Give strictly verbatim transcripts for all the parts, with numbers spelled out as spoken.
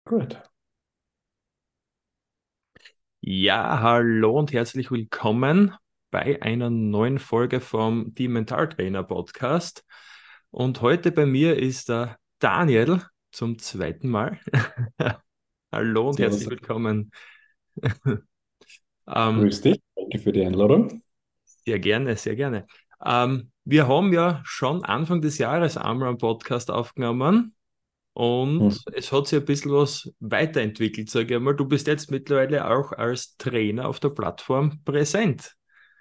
Gut. Ja, hallo und herzlich willkommen bei einer neuen Folge vom Die Mentaltrainer Podcast. Und heute bei mir ist der Daniel zum zweiten Mal. Hallo und herzlich Servus. willkommen. Ähm, Grüß dich. Danke für die Einladung. Sehr gerne, sehr gerne. Ähm, wir haben ja schon Anfang des Jahres einmal einen Podcast aufgenommen Hm. und es hat sich ein bisschen was weiterentwickelt, sage ich einmal. Du bist jetzt mittlerweile auch als Trainer auf der Plattform präsent.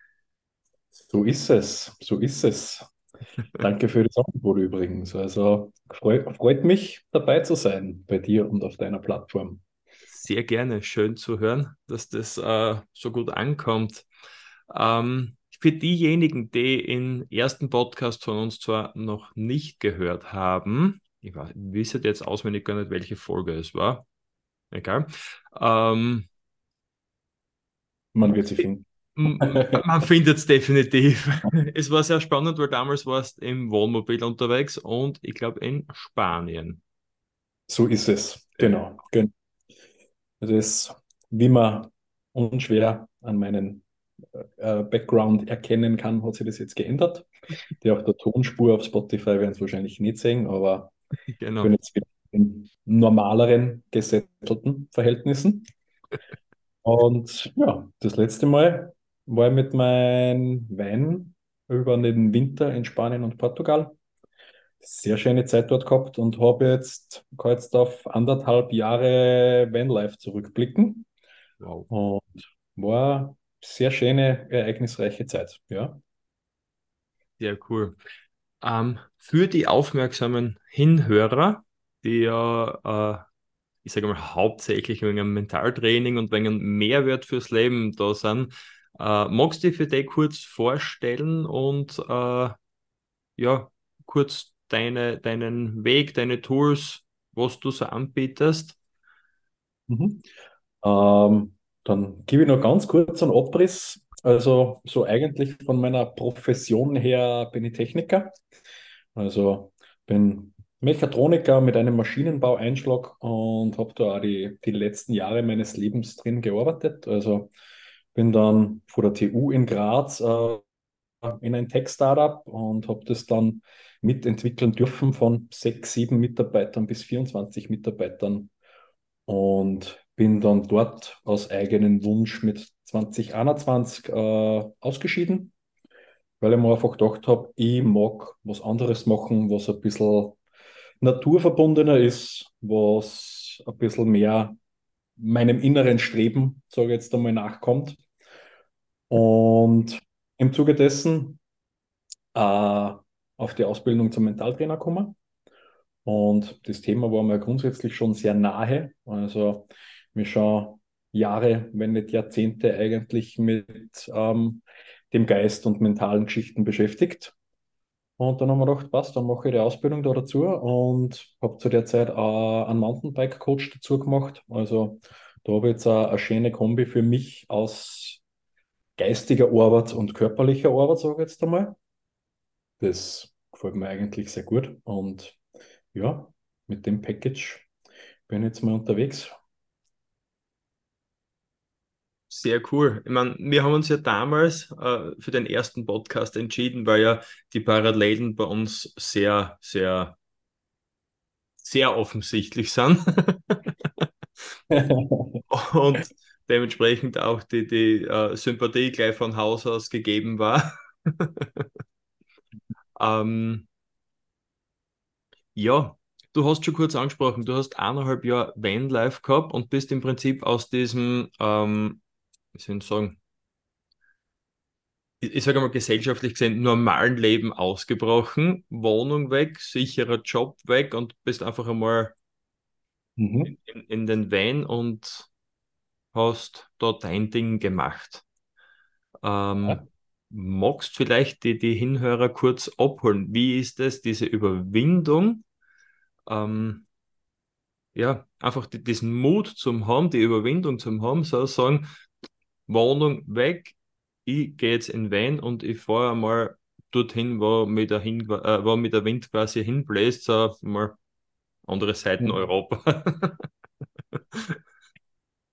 So ist es. So ist es. Danke für das Angebot übrigens. Also freu, freut mich, dabei zu sein bei dir und auf deiner Plattform. Sehr gerne, schön zu hören, dass das äh, so gut ankommt. Ähm, für diejenigen, die den ersten Podcast von uns zwar noch nicht gehört haben, ich weiß, ich weiß jetzt auswendig gar nicht, welche Folge es war, egal. Ähm, Man wird sie finden. m- Man findet es definitiv. Es war sehr spannend, weil damals warst du im Wohnmobil unterwegs und ich glaube in Spanien. So ist es. Genau. Gen- Das ist, wie man unschwer an meinen äh, Background erkennen kann, hat sich das jetzt geändert. Die auf der Tonspur auf Spotify werden es wahrscheinlich nicht sehen, aber ich bin Genau. jetzt wieder in normaleren, gesettelten Verhältnissen. Und ja, das letzte Mal war ich mit meinem Wein über den Winter in Spanien und Portugal. Sehr schöne Zeit dort gehabt und habe jetzt, kann jetzt auf anderthalb Jahre Vanlife zurückblicken. Wow. Und war sehr schöne, ereignisreiche Zeit. Ja. Sehr cool. Ähm, für die aufmerksamen Hinhörer, die ja, äh, ich sage mal, hauptsächlich wegen einem Mentaltraining und wegen einem Mehrwert fürs Leben da sind, äh, magst du dich für die kurz vorstellen und äh, ja, kurz deine, deinen Weg, deine Tools, was du so anbietest? Mhm. Ähm, Dann gebe ich noch ganz kurz einen Abriss. Also so eigentlich von meiner Profession her bin ich Techniker. Also bin Mechatroniker mit einem Maschinenbau-Einschlag und habe da auch die, die letzten Jahre meines Lebens drin gearbeitet. Also bin dann vor der T U in Graz äh, in ein Tech-Startup und habe das dann mitentwickeln dürfen von sechs, sieben Mitarbeitern bis vierundzwanzig Mitarbeitern und bin dann dort aus eigenem Wunsch mit zwanzig einundzwanzig äh, ausgeschieden, weil ich mir einfach gedacht habe, ich mag was anderes machen, was ein bisschen naturverbundener ist, was ein bisschen mehr meinem inneren Streben, sage ich jetzt einmal, nachkommt. Und im Zuge dessen äh, auf die Ausbildung zum Mentaltrainer gekommen. Und das Thema war mir grundsätzlich schon sehr nahe. Also mich schon Jahre, wenn nicht Jahrzehnte eigentlich mit ähm, dem Geist und mentalen Geschichten beschäftigt. Und dann haben wir gedacht, passt, dann mache ich die Ausbildung da dazu und habe zu der Zeit auch einen Mountainbike-Coach dazu gemacht. Also da habe ich jetzt eine, eine schöne Kombi für mich aus geistiger Arbeit und körperlicher Arbeit, sage ich jetzt einmal. Das gefällt mir eigentlich sehr gut. Und ja, mit dem Package bin ich jetzt mal unterwegs. Sehr cool. Ich meine, wir haben uns ja damals äh, für den ersten Podcast entschieden, weil ja die Parallelen bei uns sehr, sehr, sehr offensichtlich sind. Und dementsprechend auch die, die äh, Sympathie gleich von Haus aus gegeben war. Ähm, ja, du hast schon kurz angesprochen, du hast eineinhalb Jahre Vanlife gehabt und bist im Prinzip aus diesem, ähm, wie soll ich sagen, ich, ich sage mal gesellschaftlich gesehen, normalen Leben ausgebrochen, Wohnung weg, sicherer Job weg und bist einfach einmal Mhm. in, in den Van und hast dort dein Ding gemacht. Ja. Ähm, Magst vielleicht die, die Hinhörer kurz abholen? Wie ist es, diese Überwindung? Ähm, ja, einfach die, diesen Mut zum haben, die Überwindung zum haben, so sagen, Wohnung weg, ich gehe jetzt in Van und ich fahre einmal dorthin, wo mir der, hin, äh, wo mir der Wind quasi hinbläst, so mal andere Seiten Mhm. Europa.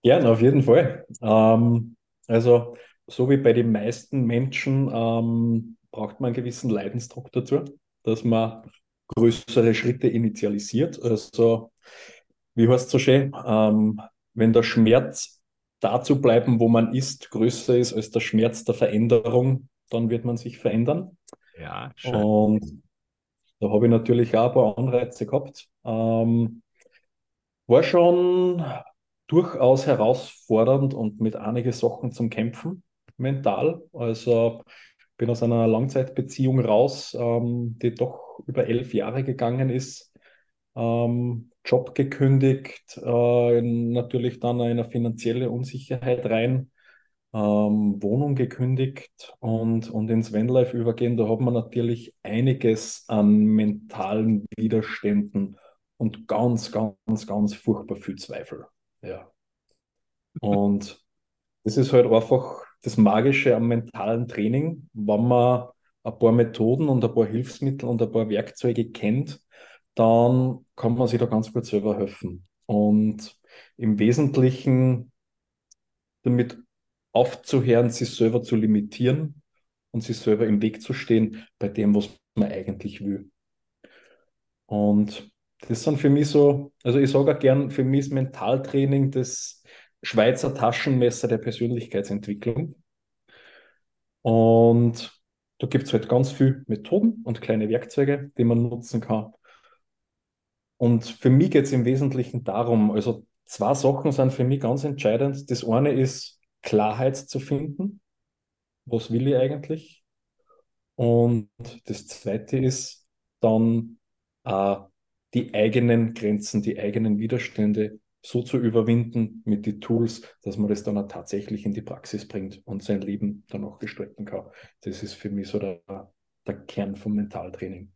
Gern, auf jeden Fall. Ähm, also, so wie bei den meisten Menschen ähm, braucht man einen gewissen Leidensdruck dazu, dass man größere Schritte initialisiert. Also, wie heißt es so schön? Ähm, wenn der Schmerz dazu bleiben, wo man ist, größer ist als der Schmerz der Veränderung, dann wird man sich verändern. Ja, schön. Und da habe ich natürlich auch ein paar Anreize gehabt. Ähm, war schon durchaus herausfordernd und mit einigen Sachen zum Kämpfen mental. Also bin aus einer Langzeitbeziehung raus, ähm, die doch über elf Jahre gegangen ist. Ähm, Job gekündigt, äh, natürlich dann in eine finanzielle Unsicherheit rein, ähm, Wohnung gekündigt und, und ins Vanlife übergehen. Da hat man natürlich einiges an mentalen Widerständen und ganz, ganz, ganz furchtbar viel Zweifel. Ja. Und das ist halt einfach das Magische am mentalen Training, wenn man ein paar Methoden und ein paar Hilfsmittel und ein paar Werkzeuge kennt, dann kann man sich da ganz gut selber helfen. Und im Wesentlichen damit aufzuhören, sich selber zu limitieren und sich selber im Weg zu stehen bei dem, was man eigentlich will. Und das sind für mich so, also ich sage auch gern, für mich ist Mentaltraining das Schweizer Taschenmesser der Persönlichkeitsentwicklung. Und da gibt es halt ganz viele Methoden und kleine Werkzeuge, die man nutzen kann. Und für mich geht es im Wesentlichen darum, also zwei Sachen sind für mich ganz entscheidend. Das eine ist Klarheit zu finden. Was will ich eigentlich? Und das zweite ist dann äh, die eigenen Grenzen, die eigenen Widerstände so zu überwinden mit den Tools, dass man das dann auch tatsächlich in die Praxis bringt und sein Leben dann auch gestalten kann. Das ist für mich so der, der Kern vom Mentaltraining.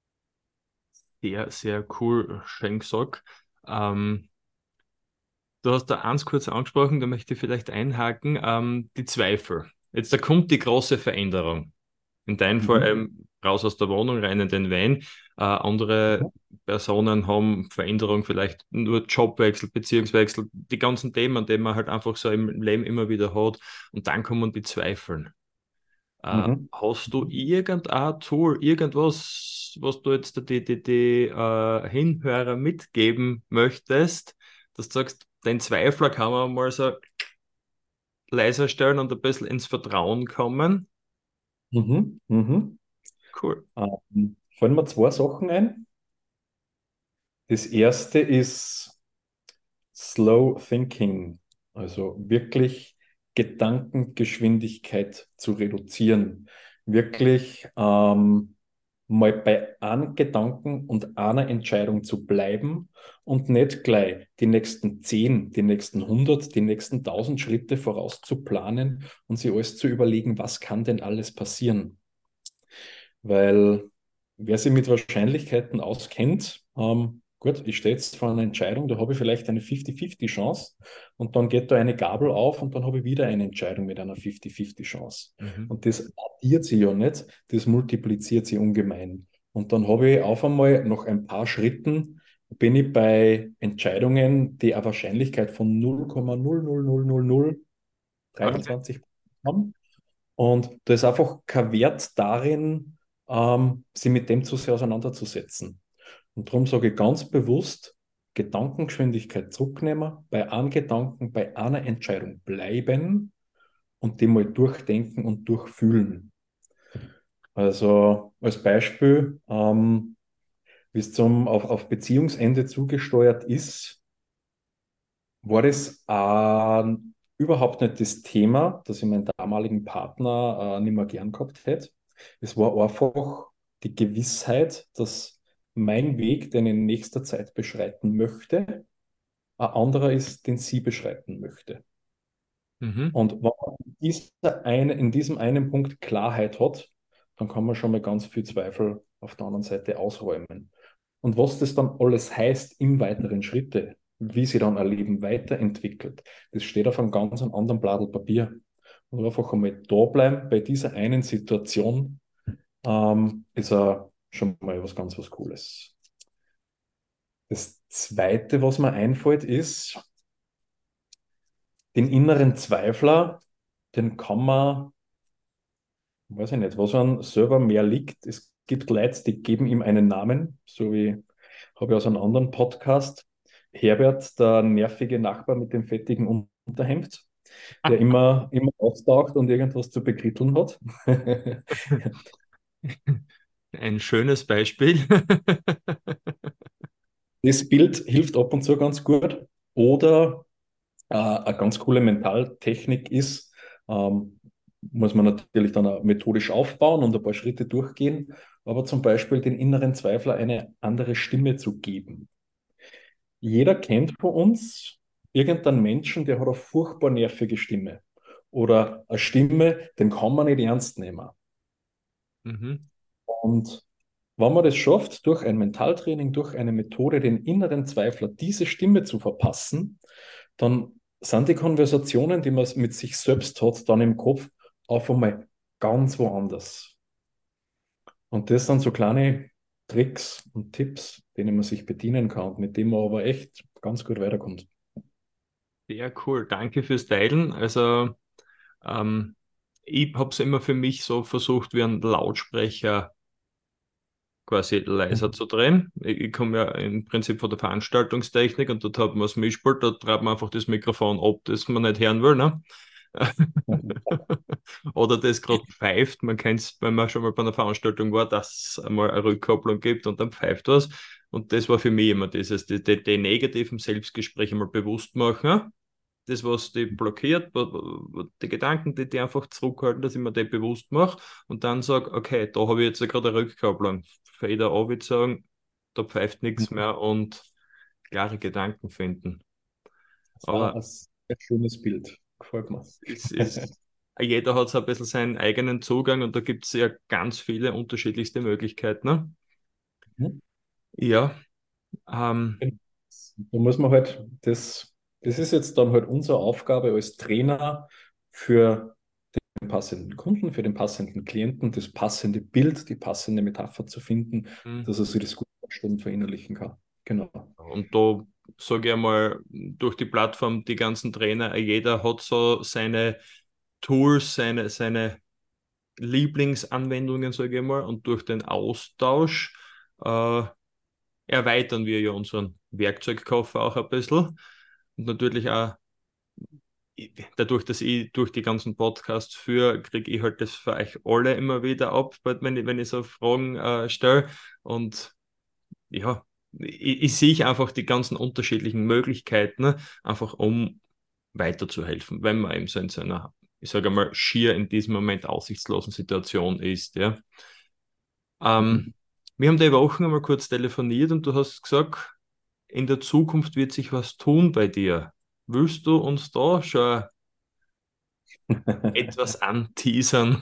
Sehr, sehr cool, schön gesagt. Ähm, Du hast da eins kurz angesprochen, da möchte ich vielleicht einhaken, ähm, die Zweifel. Jetzt, da kommt die große Veränderung. In deinem Fall Mhm. ähm, raus aus der Wohnung, rein in den Van. Äh, andere Mhm. Personen haben Veränderung, vielleicht nur Jobwechsel, Beziehungswechsel, die ganzen Themen, die man halt einfach so im Leben immer wieder hat. Und dann kommen die Zweifel. Äh, Mhm. hast du irgendein Tool, irgendwas, was du jetzt die, die, die äh, Hinhörer mitgeben möchtest, dass du sagst, den Zweifler kann man mal so leiser stellen und ein bisschen ins Vertrauen kommen? Mhm. Mhm. Cool. Ähm, fallen mir zwei Sachen ein. Das erste ist Slow Thinking, also wirklich Gedankengeschwindigkeit zu reduzieren. Wirklich ähm, mal bei einem Gedanken und einer Entscheidung zu bleiben und nicht gleich die nächsten zehn, die nächsten hundert, die nächsten tausend Schritte voraus zu planen und sich alles zu überlegen, was kann denn alles passieren. Weil wer sich mit Wahrscheinlichkeiten auskennt, ähm, gut, ich stehe jetzt vor einer Entscheidung, da habe ich vielleicht eine fünfzig fünfzig Chance und dann geht da eine Gabel auf und dann habe ich wieder eine Entscheidung mit einer fünfzig fünfzig Chance. Mhm. Und das addiert sich ja nicht, das multipliziert sich ungemein. Und dann habe ich auf einmal nach ein paar Schritten bin ich bei Entscheidungen, die eine Wahrscheinlichkeit von null Komma null null null null null Okay. dreiundzwanzig haben. Und da ist einfach kein Wert darin, ähm, sich mit dem zu sehr auseinanderzusetzen. Und darum sage ich ganz bewusst, Gedankengeschwindigkeit zurücknehmen, bei einem Gedanken, bei einer Entscheidung bleiben und die mal durchdenken und durchfühlen. Also als Beispiel, ähm, wie es zum auf, auf Beziehungsende zugesteuert ist, war das äh, überhaupt nicht das Thema, dass ich meinen damaligen Partner äh, nicht mehr gern gehabt hätte. Es war einfach die Gewissheit, dass mein Weg, den ich in nächster Zeit beschreiten möchte, ein anderer ist, den sie beschreiten möchte. Mhm. Und wenn man in, dieser eine, in diesem einen Punkt Klarheit hat, dann kann man schon mal ganz viel Zweifel auf der anderen Seite ausräumen. Und was das dann alles heißt im weiteren Schritte, wie sich dann ein Leben weiterentwickelt, das steht auf einem ganz anderen Blatt Papier. Und einfach einmal da bleiben bei dieser einen Situation, ähm, ist uh, schon mal was ganz was Cooles. Das Zweite, was mir einfällt, ist, Den inneren Zweifler, den kann man, weiß ich nicht, was an selber mehr liegt. Es gibt Leute, die geben ihm einen Namen, so wie habe ich aus einem anderen Podcast. Herbert, der nervige Nachbar mit dem fettigen Unterhemd, der immer, immer auftaucht und irgendwas zu bekritteln hat. Ein schönes Beispiel. Das Bild hilft ab und zu ganz gut. Oder äh, eine ganz coole Mentaltechnik ist, ähm, muss man natürlich dann auch methodisch aufbauen und ein paar Schritte durchgehen, aber zum Beispiel den inneren Zweifler eine andere Stimme zu geben. Jeder kennt von uns irgendeinen Menschen, der hat eine furchtbar nervige Stimme oder eine Stimme, den kann man nicht ernst nehmen. Mhm. Und wenn man das schafft, durch ein Mentaltraining, durch eine Methode, den inneren Zweifler diese Stimme zu verpassen, dann sind die Konversationen, die man mit sich selbst hat, dann im Kopf auf einmal ganz woanders. Und das sind so kleine Tricks und Tipps, denen man sich bedienen kann und mit denen man aber echt ganz gut weiterkommt. Sehr cool. Danke fürs Teilen. Also, ähm, ich habe es immer für mich so versucht, wie ein Lautsprecher quasi leiser zu drehen. Ich, ich komme ja im Prinzip von der Veranstaltungstechnik und dort hat man das Mischpult, da treibt man einfach das Mikrofon ab, das man nicht hören will, ne? Oder das gerade pfeift. Man kennt es, wenn man schon mal bei einer Veranstaltung war, dass es einmal eine Rückkopplung gibt und dann pfeift was. Und das war für mich immer dieses, die, die, die negativen Selbstgespräche mal bewusst machen. Das, was die blockiert, die Gedanken, die die einfach zurückhalten, dass ich mir die bewusst mache und dann sage, okay, da habe ich jetzt gerade eine Rückkopplung. Fader ab, würde sagen, da pfeift nichts mehr und klare Gedanken finden. Das war Aber ein sehr schönes Bild. Gefällt mir. es ist, jeder hat so ein bisschen seinen eigenen Zugang und da gibt es ja ganz viele unterschiedlichste Möglichkeiten. Ne? Mhm. Ja, ähm, Da muss man halt, das, das ist jetzt dann halt unsere Aufgabe als Trainer für den passenden Kunden, für den passenden Klienten, das passende Bild, die passende Metapher zu finden, dass er sich das gut vorstellen und verinnerlichen kann. Genau. und da sage ich einmal, durch die Plattform, die ganzen Trainer, jeder hat so seine Tools, seine, seine Lieblingsanwendungen, sage ich mal, und durch den Austausch äh, erweitern wir ja unseren Werkzeugkoffer auch ein bisschen. Und natürlich auch dadurch, dass ich durch die ganzen Podcasts führe, kriege ich halt das für euch alle immer wieder ab, wenn ich, wenn ich so Fragen äh, stelle. Und ja, ich, ich sehe einfach die ganzen unterschiedlichen Möglichkeiten, ne, einfach um weiterzuhelfen, wenn man eben so in so einer, ich sage mal, schier in diesem Moment aussichtslosen Situation ist. Ja. Ähm, Mhm. wir haben die Woche einmal kurz telefoniert und du hast gesagt, in der Zukunft wird sich was tun bei dir. Willst du uns da schon etwas anteasern?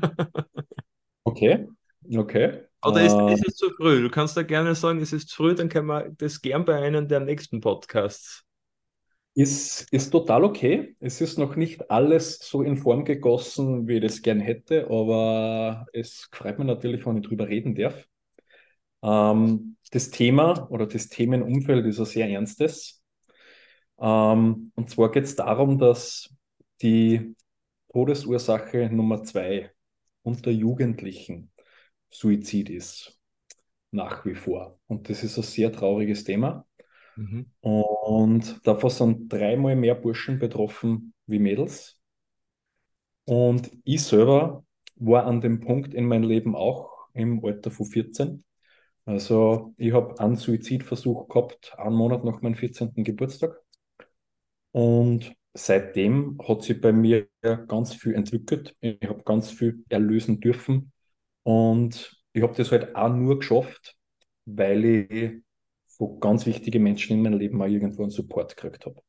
Okay, okay. Oder ist, Äh, ist es zu früh? Du kannst da gerne sagen, es ist zu früh, dann können wir das gern bei einem der nächsten Podcasts. ist, ist total okay. Es ist noch nicht alles so in Form gegossen, wie ich das gern hätte, aber es freut mich natürlich, wenn ich drüber reden darf. Ähm, das Thema oder das Themenumfeld ist ein sehr ernstes. Ähm, und zwar geht es darum, dass die Todesursache Nummer zwei unter Jugendlichen Suizid ist, nach wie vor. Und das ist ein sehr trauriges Thema. Mhm. Und davon sind dreimal mehr Burschen betroffen wie Mädels. Und ich selber war an dem Punkt in meinem Leben auch im Alter von vierzehn. Also ich habe einen Suizidversuch gehabt, einen Monat nach meinem vierzehnten Geburtstag. Und seitdem hat sich bei mir ganz viel entwickelt. Ich habe ganz viel erlösen dürfen. Und ich habe das halt auch nur geschafft, weil ich von ganz wichtigen Menschen in meinem Leben auch irgendwo einen Support gekriegt habe.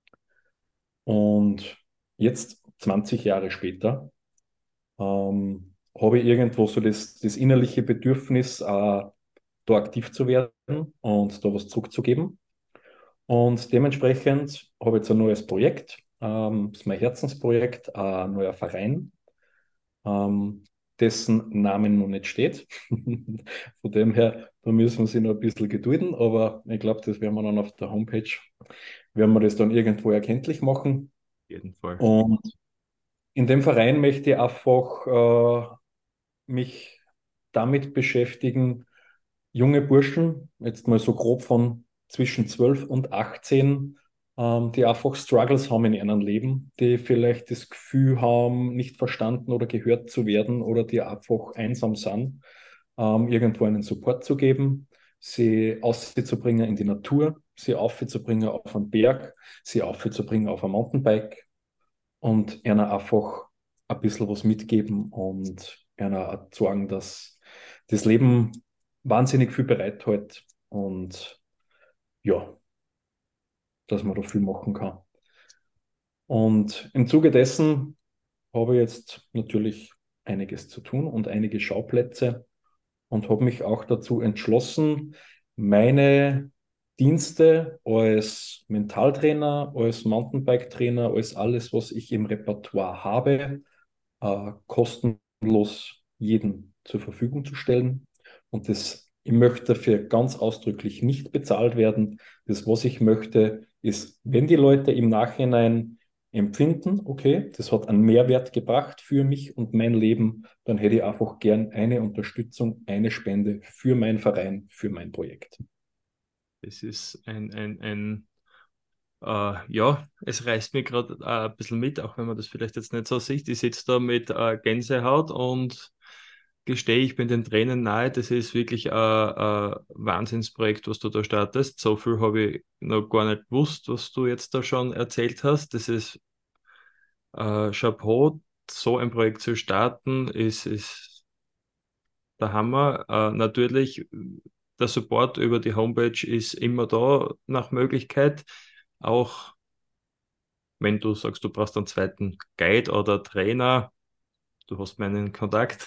Und jetzt, zwanzig Jahre später, ähm, habe ich irgendwo so das, das innerliche Bedürfnis, äh, da aktiv zu werden und da was zurückzugeben. Und dementsprechend habe ich jetzt ein neues Projekt, ähm, das ist mein Herzensprojekt, ein neuer Verein, ähm, dessen Namen noch nicht steht. Von dem her, da müssen wir sich noch ein bisschen gedulden, aber ich glaube, das werden wir dann auf der Homepage, werden wir das dann irgendwo erkenntlich machen. jeden Fall. Und in dem Verein möchte ich einfach äh, mich damit beschäftigen, junge Burschen, jetzt mal so grob von zwischen zwölf und achtzehn, ähm, die einfach Struggles haben in ihrem Leben, die vielleicht das Gefühl haben, nicht verstanden oder gehört zu werden oder die einfach einsam sind, ähm, irgendwo einen Support zu geben, sie auszubringen in die Natur, sie aufzubringen auf einen Berg, sie aufzubringen auf ein Mountainbike und ihnen einfach ein bisschen was mitgeben und ihnen auch sagen, dass das Leben wahnsinnig viel bereithält und ja, dass man da viel machen kann. Und im Zuge dessen habe ich jetzt natürlich einiges zu tun und einige Schauplätze und habe mich auch dazu entschlossen, meine Dienste als Mentaltrainer, als Mountainbike-Trainer, als alles, was ich im Repertoire habe, äh, kostenlos jedem zur Verfügung zu stellen. Und das, ich möchte dafür ganz ausdrücklich nicht bezahlt werden. Das, was ich möchte, ist, wenn die Leute im Nachhinein empfinden, okay, das hat einen Mehrwert gebracht für mich und mein Leben, dann hätte ich einfach gern eine Unterstützung, eine Spende für meinen Verein, für mein Projekt. Das ist ein, ein, ein äh, ja, es reißt mir gerade äh, ein bisschen mit, auch wenn man das vielleicht jetzt nicht so sieht. Ich sitze da mit äh, Gänsehaut und gestehe, ich bin den Tränen nahe. Das ist wirklich ein, ein Wahnsinnsprojekt, was du da startest. So viel habe ich noch gar nicht gewusst, was du jetzt da schon erzählt hast. Das ist äh, Chapeau. So ein Projekt zu starten, ist, ist der Hammer. Äh, natürlich, der Support über die Homepage ist immer da nach Möglichkeit. Auch wenn du sagst, du brauchst einen zweiten Guide oder Trainer, du hast meinen Kontakt,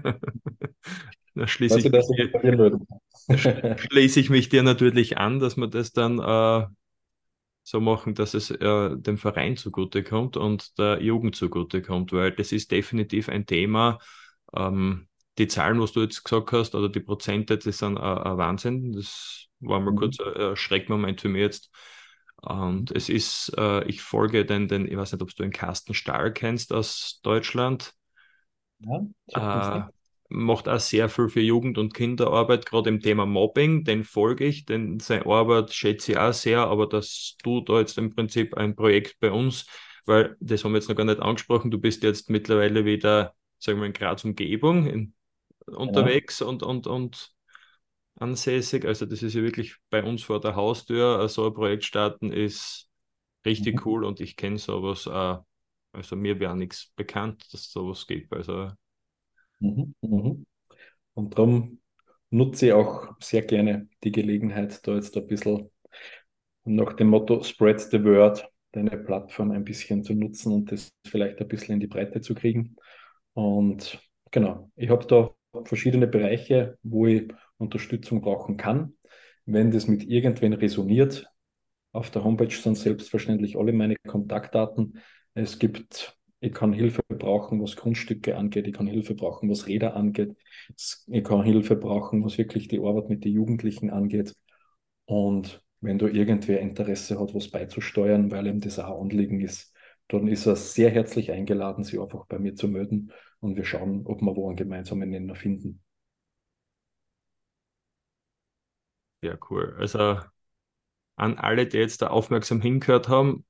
dann schließe Was ich ich mich das dir, bei dir melden. schließe ich mich dir natürlich an, dass wir das dann äh, so machen, dass es äh, dem Verein zugutekommt und der Jugend zugutekommt, weil das ist definitiv ein Thema. Ähm, die Zahlen, was du jetzt gesagt hast, oder die Prozente, das sind äh, ein Wahnsinn. Das war mal Mhm. kurz ein Schreckmoment für mich jetzt. Und es ist, äh, ich folge den, den, ich weiß nicht, ob du den Carsten Stahl kennst aus Deutschland. Ja, sagt uns Äh, nicht. macht auch sehr viel für Jugend- und Kinderarbeit, gerade im Thema Mobbing. Den folge ich, denn seine Arbeit schätze ich auch sehr, aber dass du da jetzt im Prinzip ein Projekt bei uns, weil das haben wir jetzt noch gar nicht angesprochen, du bist jetzt mittlerweile wieder, sagen wir, in Graz Umgebung in, Genau. unterwegs und, und, und ansässig. Also das ist ja wirklich bei uns vor der Haustür. So ein Projekt starten ist richtig Mhm. cool und ich kenne sowas. Äh, also mir wäre nichts bekannt, dass es sowas gibt. Also Mhm. Mhm. Und darum nutze ich auch sehr gerne die Gelegenheit, da jetzt ein bisschen nach dem Motto Spread the Word, deine Plattform ein bisschen zu nutzen und das vielleicht ein bisschen in die Breite zu kriegen. Und genau, ich habe da verschiedene Bereiche, wo ich Unterstützung brauchen kann. Wenn das mit irgendwen resoniert, auf der Homepage sind selbstverständlich alle meine Kontaktdaten. Es gibt, ich kann Hilfe brauchen, was Grundstücke angeht, ich kann Hilfe brauchen, was Räder angeht, ich kann Hilfe brauchen, was wirklich die Arbeit mit den Jugendlichen angeht. Und wenn da irgendwer Interesse hat, was beizusteuern, weil ihm das auch ein Anliegen ist, dann ist er sehr herzlich eingeladen, sich einfach bei mir zu melden und wir schauen, ob wir wo einen gemeinsamen Nenner finden. sehr cool. Also an alle, die jetzt da aufmerksam hingehört haben,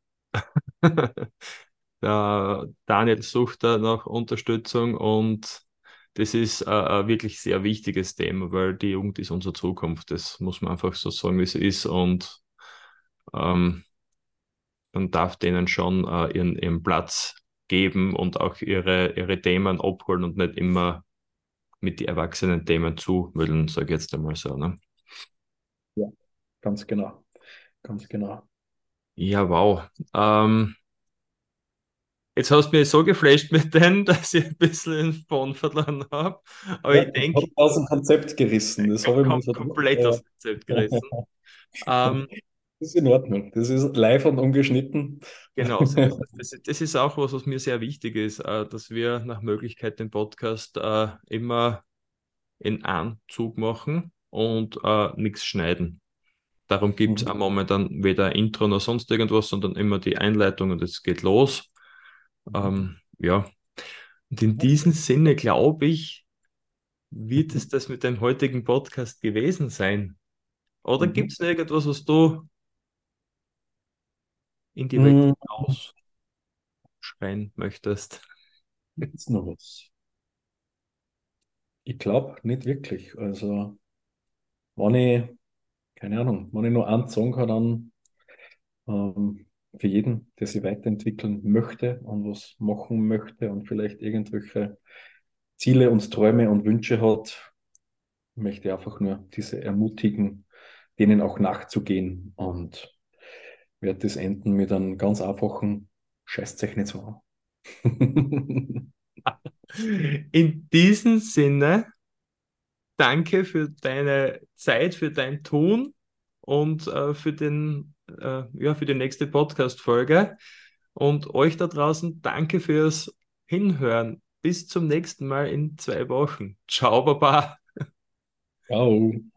der Daniel sucht da nach Unterstützung und das ist äh, ein wirklich sehr wichtiges Thema, weil die Jugend ist unsere Zukunft. Das muss man einfach so sagen, wie es ist und ähm, man darf denen schon äh, ihren, ihren Platz geben und auch ihre, ihre Themen abholen und nicht immer mit den erwachsenen Themen zumüllen, sage ich jetzt einmal so. Ne? Ja, ganz genau, ganz genau. Ja, wow. Ähm, Jetzt hast du mich so geflasht mit denen, dass ich ein bisschen den Faden verloren habe. Aber Ja, ich ich habe denke, aus dem Konzept gerissen, das kom habe ich kom mal so komplett aus gedacht. dem Konzept Ja. gerissen. Ähm, Das ist in Ordnung. Das ist live und ungeschnitten. genau so ist es. Das, ist- das ist auch was, was mir sehr wichtig ist, äh, dass wir nach Möglichkeit den Podcast äh, immer in einem Zug machen und äh, nichts schneiden. Darum gibt es auch Mhm. momentan weder Intro noch sonst irgendwas, sondern immer die Einleitung und es geht los. Mhm. Ähm, ja, und in Okay. diesem Sinne glaube ich, wird es das mit dem heutigen Podcast gewesen sein? Oder gibt Mhm. es noch irgendwas, was du in die Welt Mhm. ausschreien möchtest? Gibt's noch was? Ich glaube nicht wirklich. Also, wenn ich, keine Ahnung, wenn ich nur eins sagen kann, dann ähm, für jeden, der sich weiterentwickeln möchte und was machen möchte und vielleicht irgendwelche Ziele und Träume und Wünsche hat, möchte ich einfach nur diese ermutigen, denen auch nachzugehen und werde das enden mit einem ganz einfachen Scheißzeichen nicht so an. In diesem Sinne, danke für deine Zeit, für dein Tun und äh, für den, äh, ja, für die nächste Podcast-Folge. Und euch da draußen, danke fürs Hinhören. Bis zum nächsten Mal in zwei Wochen. Ciao, Baba. Ciao.